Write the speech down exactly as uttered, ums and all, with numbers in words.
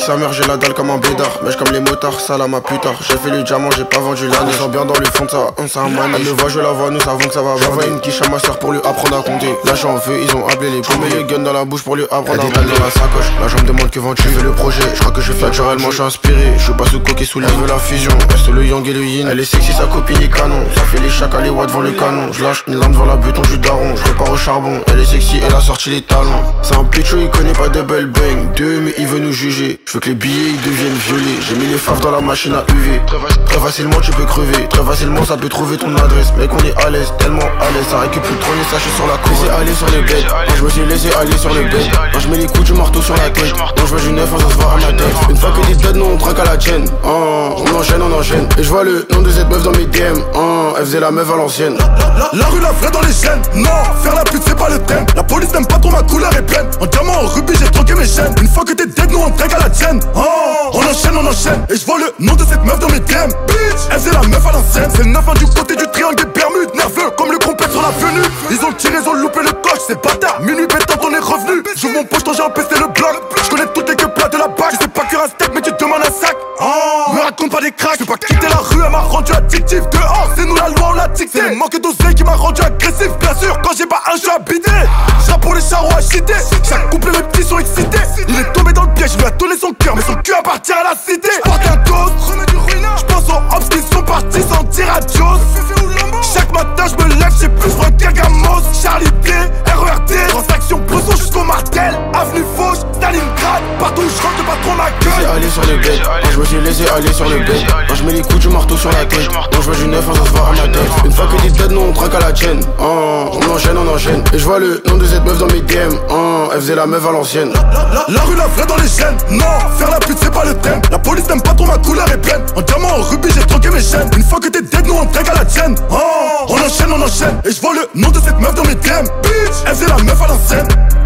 sa mère, j'ai la dalle comme un bédard. Mèche comme les motards, ça là ma putain. J'ai fait le diamant, j'ai pas vendu l'année. Je sens bien dans le fond de ça, un ça manie. Elle le voit, je la vois, nous savons que ça va. J'envoie une quiche à ma soeur pour lui apprendre à compter. Là j'en veux, ils ont appelé les poumons. Les guns dans la bouche pour lui apprendre à compter. Dans la sacoche, là j'en me demande que vends-tu. Fais le projet, je crois que je fais naturellement, je suis inspiré. Je suis pas sous coquet sous les. Elle veut la fusion, reste le yang et le yin. Elle est sexy, sa copine est canon. Ça fait les chacals, les watts devant le canon. Je lâche une lame devant la buton du daron. Je repars au charbon, elle est sexy, elle a sorti les talons. C'est un pitcho, il connaît pas double bang. Deux, mais il veut nous juger. Je veux que les billets ils deviennent violets. J'ai mis les faves dans la machine à U V. Très, très facilement tu peux crever. Très facilement ça peut trouver ton adresse. Mec on est à l'aise, tellement à l'aise. Ça récupère le trône et sachet sur la cour. Laissez aller sur le bed. Moi je me suis laissé aller sur le bed. Moi je mets les coups du marteau sur la tête. Moi je vois du neuf, ça se voit à ma tête. Une fois que t'es dead, nous on traque à la chaîne. Oh, on enchaîne, on enchaîne. Et je vois le nom de cette meuf dans mes D M. Oh, elle faisait la meuf à l'ancienne. La, la, la rue la vraie dans les chaînes. Non, faire la pute c'est pas le thème. La police n'aime pas trop, ma couleur est pleine. En diamant, en rubis, j'ai troqué mes chaînes. Une fois que t'es dead, nous on traque à la chaîne. Oh, on enchaîne, on enchaîne. Et je vois le nom de cette meuf dans mes D M. Bitch, elle faisait la meuf à l'ancienne. C'est le neuf du côté du triangle des Bermudes. Nerveux comme le compète sur la venue. Ils ont tiré, ils ont loupé le coche, c'est bâtard. Minuit pétant, on est revenu. J'ouvre mon poche, j'ai empêché le bloc. Je connais toutes les que plats de la bague. Je sais pas cuire un steak, mais tu te demandes un sac. Oh, me raconte pas des cracks. Je peux pas quitter la rue, elle m'a rendu addictif. Dehors, c'est nous la loi, on l'a dicté. C'est le manque d'oseille qui m'a rendu agressif. Bien sûr, quand j'ai pas un, je suis habité. Je pour les charros agités. Chaque couple, mes petits sont excités. Il est tombé dans le piège, il lui a donné son cœur, mais son cul appartient à la cité. J'porte un toast, je pense aux hops qui sont partis sans dire adios. Chaque matin, je me lève, j'ai plus froid qu'Ergamos. Charlie D, R E R D, transaction Bresson jusqu'au Martel. Avenue Fauche, Stalingrad, partout où je rentre, le patron ma gueule. Laissé aller sur le bed, quand je me suis laissé aller sur le bed. Quand je mets les coups du marteau sur la tête. Quand je vois du neuf, ça se voit à ma tête. Une fois que t'es dead, nous on traque à la chaîne. Oh, on enchaîne, on enchaîne. Et je vois le nom de cette meuf dans mes D M. Oh, elle faisait la meuf à l'ancienne. La, la, la rue la vraie dans les chaînes. Non, faire la pute c'est pas le thème. La police n'aime pas trop, ma couleur est pleine. En diamant, en rubis, j'ai troqué mes chaînes. Une fois que t'es dead, nous on traque à la chaîne. Oh, on enchaîne, on enchaîne. Et je vois le nom de cette meuf dans mes D M. Bitch, elle faisait la meuf à l'ancienne.